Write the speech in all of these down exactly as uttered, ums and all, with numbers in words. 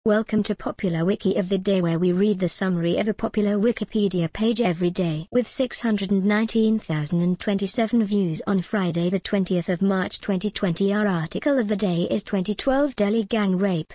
Welcome to Popular Wiki of the Day, where we read the summary of a popular Wikipedia page every day. With six hundred nineteen thousand twenty-seven views on Friday the twentieth of March twenty twenty, our article of the day is twenty twelve Delhi Gang Rape.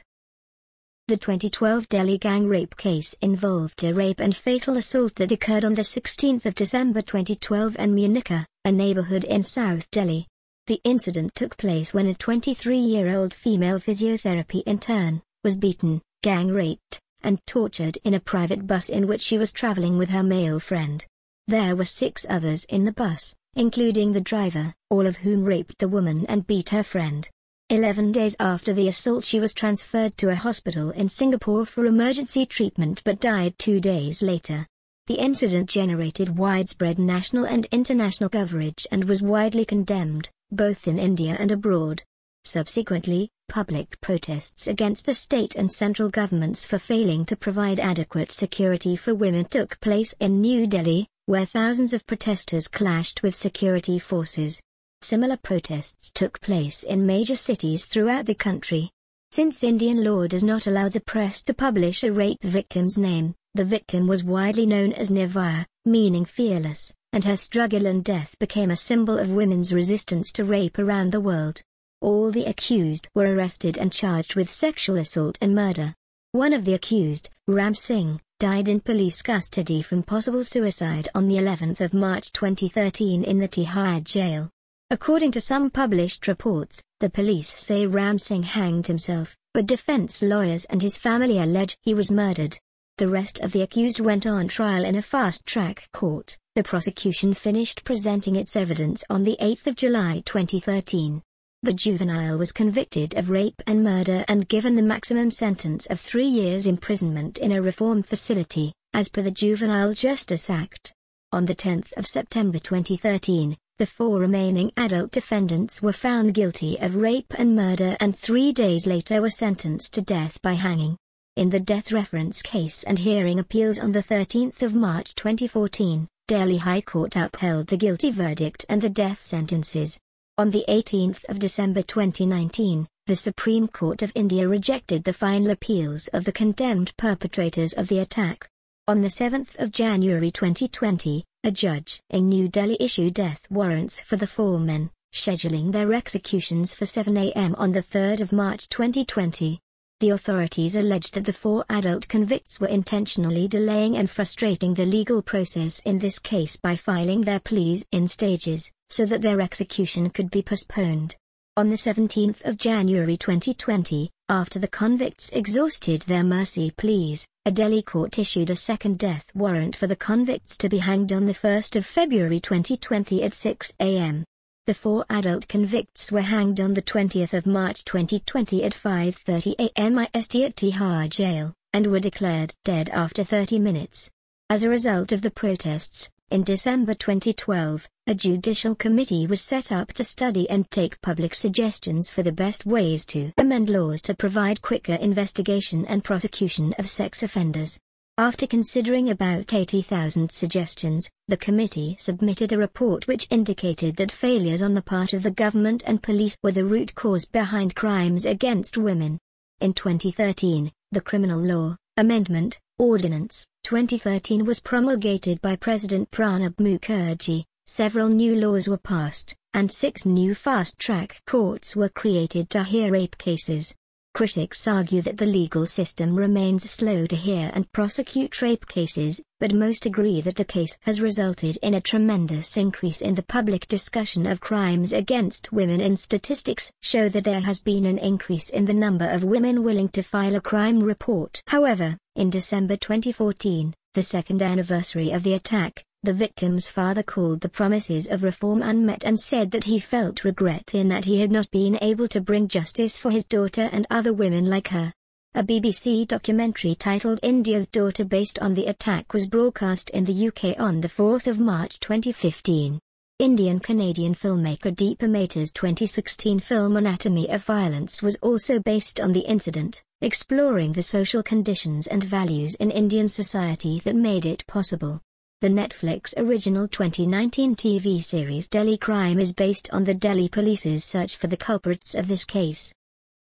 The twenty twelve Delhi gang rape case involved a rape and fatal assault that occurred on the sixteenth of December twenty twelve in Munica, a neighborhood in South Delhi. The incident took place when a twenty-three-year-old female physiotherapy intern was beaten, gang raped, and tortured in a private bus in which she was traveling with her male friend. There were six others in the bus, including the driver, all of whom raped the woman and beat her friend. Eleven days after the assault, she was transferred to a hospital in Singapore for emergency treatment but died two days later. The incident generated widespread national and international coverage and was widely condemned, both in India and abroad. Subsequently, public protests against the state and central governments for failing to provide adequate security for women took place in New Delhi, where thousands of protesters clashed with security forces. Similar protests took place in major cities throughout the country. Since Indian law does not allow the press to publish a rape victim's name, the victim was widely known as Nirvaya, meaning fearless, and her struggle and death became a symbol of women's resistance to rape around the world. All the accused were arrested and charged with sexual assault and murder. One of the accused, Ram Singh, died in police custody from possible suicide on the eleventh of March twenty thirteen in the Tihar jail. According to some published reports, the police say Ram Singh hanged himself, but defense lawyers and his family allege he was murdered. The rest of the accused went on trial in a fast-track court. The prosecution finished presenting its evidence on the eighth of July twenty thirteen. The juvenile was convicted of rape and murder and given the maximum sentence of three years imprisonment in a reform facility, as per the Juvenile Justice Act. On the tenth of September twenty thirteen, the four remaining adult defendants were found guilty of rape and murder and three days later were sentenced to death by hanging. In the death reference case and hearing appeals on the thirteenth of March twenty fourteen, Delhi High Court upheld the guilty verdict and the death sentences. On the eighteenth of December twenty nineteen, the Supreme Court of India rejected the final appeals of the condemned perpetrators of the attack. On the seventh of January twenty twenty, a judge in New Delhi issued death warrants for the four men, scheduling their executions for seven a m on the third of March twenty twenty. The authorities alleged that the four adult convicts were intentionally delaying and frustrating the legal process in this case by filing their pleas in stages, so that their execution could be postponed. On the seventeenth of January twenty twenty, after the convicts exhausted their mercy pleas, a Delhi court issued a second death warrant for the convicts to be hanged on the first of February twenty twenty at six a m The four adult convicts were hanged on the twentieth of March twenty twenty at five thirty a m I S T at Tihar jail, and were declared dead after thirty minutes. As a result of the protests, in December twenty twelve, a judicial committee was set up to study and take public suggestions for the best ways to amend laws to provide quicker investigation and prosecution of sex offenders. After considering about eighty thousand suggestions, the committee submitted a report which indicated that failures on the part of the government and police were the root cause behind crimes against women. In twenty thirteen, the Criminal Law Amendment Ordinance twenty thirteen was promulgated by President Pranab Mukherjee. Several new laws were passed, and six new fast-track courts were created to hear rape cases. Critics argue that the legal system remains slow to hear and prosecute rape cases, but most agree that the case has resulted in a tremendous increase in the public discussion of crimes against women, and statistics show that there has been an increase in the number of women willing to file a crime report. However, in December twenty fourteen, the second anniversary of the attack, the victim's father called the promises of reform unmet and said that he felt regret in that he had not been able to bring justice for his daughter and other women like her. A B B C documentary titled India's Daughter based on the attack was broadcast in the U K on the fourth of March twenty fifteen. Indian-Canadian filmmaker Deepa Mehta's twenty sixteen film Anatomy of Violence was also based on the incident, exploring the social conditions and values in Indian society that made it possible. The Netflix original twenty nineteen T V series Delhi Crime is based on the Delhi police's search for the culprits of this case.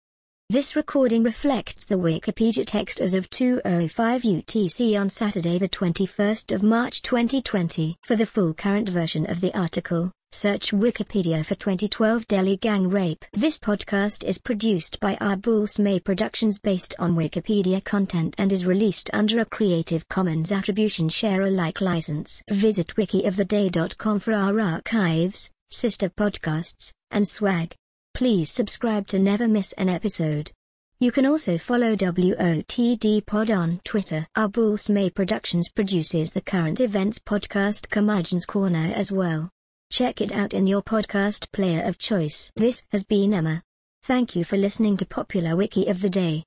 This recording reflects the Wikipedia text as of two oh five U T C on Saturday the twenty-first of March twenty twenty. For the full current version of the article, search Wikipedia for twenty twelve Delhi gang rape. This podcast is produced by Abul Smay Productions based on Wikipedia content and is released under a Creative Commons Attribution Share Alike license. Visit wiki of the day dot com for our archives, sister podcasts, and swag. Please subscribe to never miss an episode. You can also follow W O T D Pod on Twitter. Abul Smay Productions produces the current events podcast Curmudgeon's Corner as well. Check it out in your podcast player of choice. This has been Emma. Thank you for listening to Popular Wiki of the Day.